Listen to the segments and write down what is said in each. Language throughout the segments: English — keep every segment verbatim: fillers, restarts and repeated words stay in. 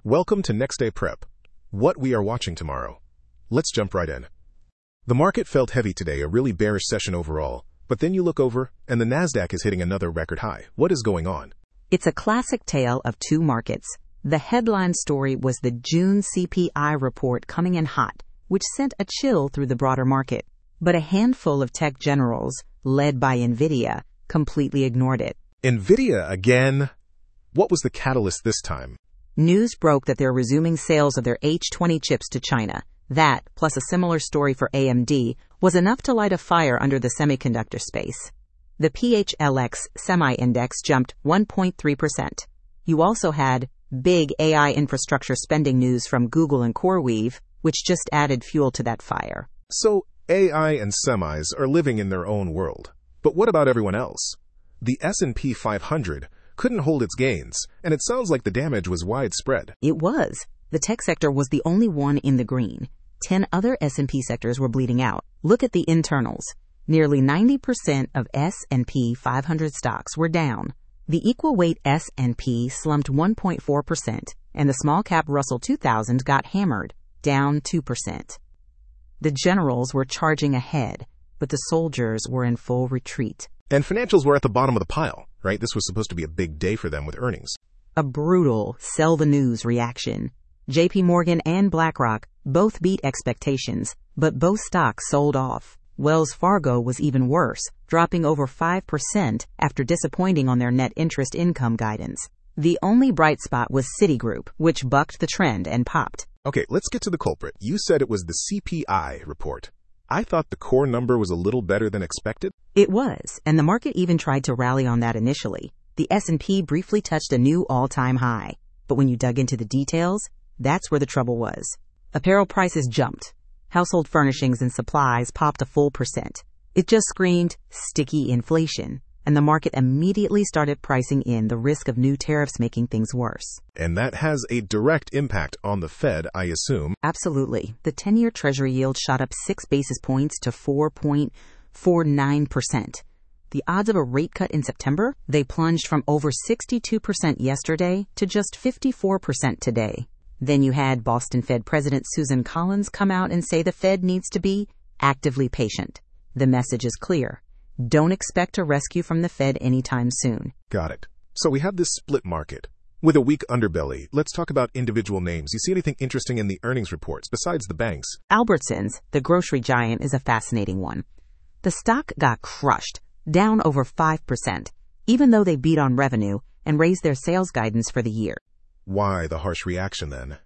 Welcome to Next Day Prep. What we are watching tomorrow. Let's jump right in. The market felt heavy today, a really bearish session overall, but then you look over and the Nasdaq is hitting another record high. What is going on? It's a classic tale of two markets. The headline story was the June C P I report coming in hot, which sent a chill through the broader market. But a handful of tech generals, led by NVIDIA, completely ignored it. NVIDIA again? What was the catalyst this time? News broke that they're resuming sales of their H twenty chips to China. That, plus a similar story for A M D, was enough to light a fire under the semiconductor space. The P H L X semi-index jumped one point three percent. You also had big A I infrastructure spending news from Google and CoreWeave, which just added fuel to that fire. So, A I and semis are living in their own world. But what about everyone else? The S and P five hundred couldn't hold its gains, and it sounds like the damage was widespread. It was. The tech sector was the only one in the green. Ten other S and P sectors were bleeding out. Look at the internals. Nearly ninety percent of S and P five hundred stocks were down. The equal weight S and P slumped one point four percent, and the small cap Russell two thousand got hammered, down two percent. The generals were charging ahead, but the soldiers were in full retreat. And financials were at the bottom of the pile, right? This was supposed to be a big day for them with earnings. A brutal sell the news reaction. J P Morgan and BlackRock both beat expectations, but both stocks sold off. Wells Fargo was even worse, dropping over five percent after disappointing on their net interest income guidance. The only bright spot was Citigroup, which bucked the trend and popped. Okay, let's get to the culprit. You said it was the C P I report. I thought the core number was a little better than expected. It was, and the market even tried to rally on that initially. The S and P briefly touched a new all-time high. But when you dug into the details, that's where the trouble was. Apparel prices jumped. Household furnishings and supplies popped a full percent. It just screamed sticky inflation, and the market immediately started pricing in the risk of new tariffs making things worse. And that has a direct impact on the Fed, I assume. Absolutely. The ten-year Treasury yield shot up six basis points to four point four nine percent. The odds of a rate cut in September? They plunged from over sixty-two percent yesterday to just fifty-four percent today. Then you had Boston Fed President Susan Collins come out and say the Fed needs to be actively patient. The message is clear. Don't expect a rescue from the Fed anytime soon. Got it. So we have this split market. With a weak underbelly, let's talk about individual names. You see anything interesting in the earnings reports besides the banks? Albertsons, the grocery giant, is a fascinating one. The stock got crushed, down over five percent, even though they beat on revenue and raised their sales guidance for the year. Why the harsh reaction then?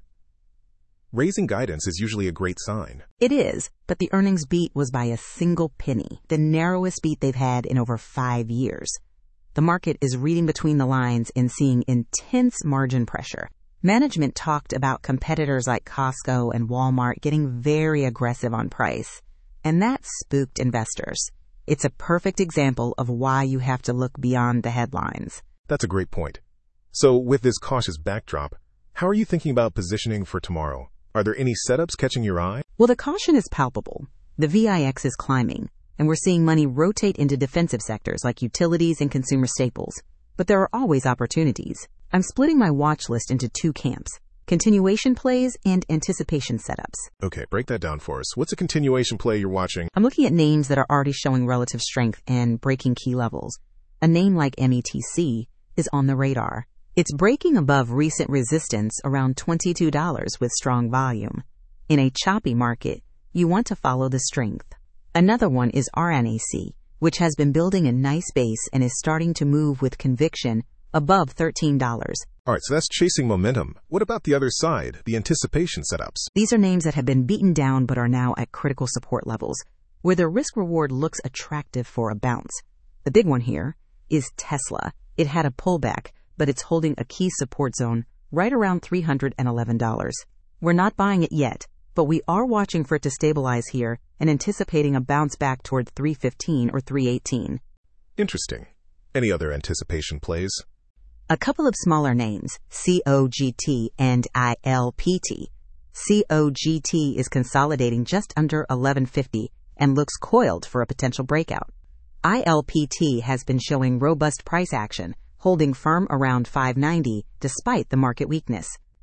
Raising guidance is usually a great sign. It is, but the earnings beat was by a single penny, the narrowest beat they've had in over five years. The market is reading between the lines and seeing intense margin pressure. Management talked about competitors like Costco and Walmart getting very aggressive on price, and that spooked investors. It's a perfect example of why you have to look beyond the headlines. That's a great point. So with this cautious backdrop, how are you thinking about positioning for tomorrow? Are there any setups catching your eye? Well, the caution is palpable. The V I X is climbing, and we're seeing money rotate into defensive sectors like utilities and consumer staples. But there are always opportunities. I'm splitting my watch list into two camps: continuation plays and anticipation setups. Okay, break that down for us. What's a continuation play you're watching? I'm looking at names that are already showing relative strength and breaking key levels. A name like M E T C is on the radar. It's breaking above recent resistance around twenty-two dollars with strong volume. In a choppy market, you want to follow the strength. Another one is R N A C, which has been building a nice base and is starting to move with conviction above thirteen dollars. All right, so that's chasing momentum. What about the other side, the anticipation setups? These are names that have been beaten down but are now at critical support levels, where their risk-reward looks attractive for a bounce. The big one here is Tesla. It had a pullback, but it's holding a key support zone right around three hundred eleven dollars. We're not buying it yet, but we are watching for it to stabilize here and anticipating a bounce back toward three fifteen or three eighteen. Interesting. Any other anticipation plays? A couple of smaller names, C O G T and I L P T. C O G T is consolidating just under eleven fifty and looks coiled for a potential breakout. I L P T has been showing robust price action, holding firm around five ninety despite the market weakness.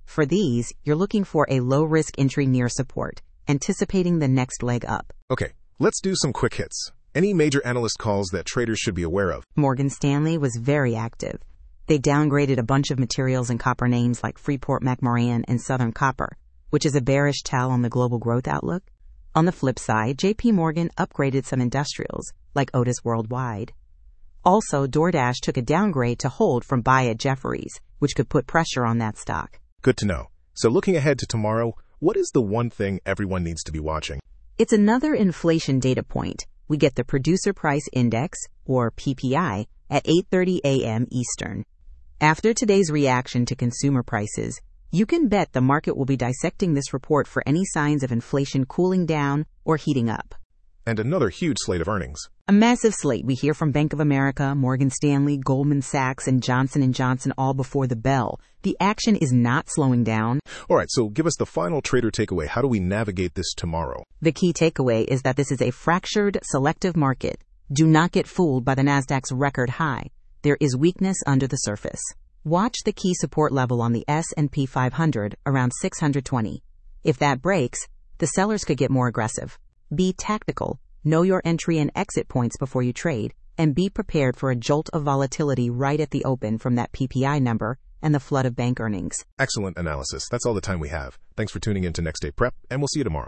For these, you're looking for a low-risk entry near support, anticipating the next leg up. Okay, let's do some quick hits. Any major analyst calls that traders should be aware of? Morgan Stanley was very active. They downgraded a bunch of materials and copper names like Freeport-McMoRan and Southern Copper, which is a bearish tell on the global growth outlook. On the flip side, J P Morgan upgraded some industrials, like Otis Worldwide. Also, DoorDash took a downgrade to hold from buy at Jefferies, which could put pressure on that stock. Good to know. So looking ahead to tomorrow, what is the one thing everyone needs to be watching? It's another inflation data point. We get the Producer Price Index, or P P I, at eight thirty a.m. Eastern. After today's reaction to consumer prices, you can bet the market will be dissecting this report for any signs of inflation cooling down or heating up. And another huge slate of earnings. A massive slate. We hear from Bank of America, Morgan Stanley, Goldman Sachs, and Johnson and Johnson all before the bell. The action is not slowing down. All right, so give us the final trader takeaway. How do we navigate this tomorrow? The key takeaway is that this is a fractured, selective market. Do not get fooled by the Nasdaq's record high. There is weakness under the surface. Watch the key support level on the S and P five hundred around six hundred twenty. If that breaks, the sellers could get more aggressive. Be tactical, know your entry and exit points before you trade, and be prepared for a jolt of volatility right at the open from that P P I number and the flood of bank earnings. Excellent analysis. That's all the time we have. Thanks for tuning in to Next Day Prep, and we'll see you tomorrow.